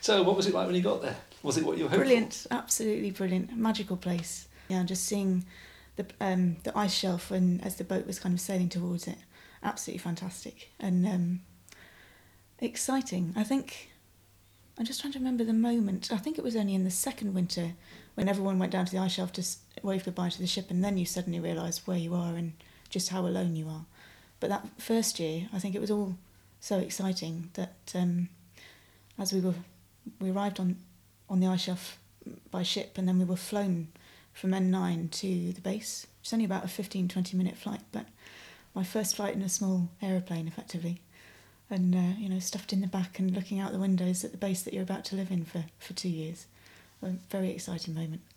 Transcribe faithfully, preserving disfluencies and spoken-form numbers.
So, what was it like when you got there? Was it what you were hoping Brilliant, for? absolutely brilliant, magical place. Yeah, just seeing the um, the ice shelf and as the boat was kind of sailing towards it, absolutely fantastic and um, exciting. I think I'm just trying to remember the moment. I think it was only in the second winter when everyone went down to the ice shelf to wave goodbye to the ship, and then you suddenly realise where you are and just how alone you are. But that first year, I think it was all so exciting that um, as we were, we arrived on, on the ice shelf by ship, and then we were flown from N nine to the base. It's only about a fifteen, twenty minute flight, but my first flight in a small aeroplane, effectively. And, uh, you know, stuffed in the back and looking out the windows at the base that you're about to live in for, for two years. A very exciting moment.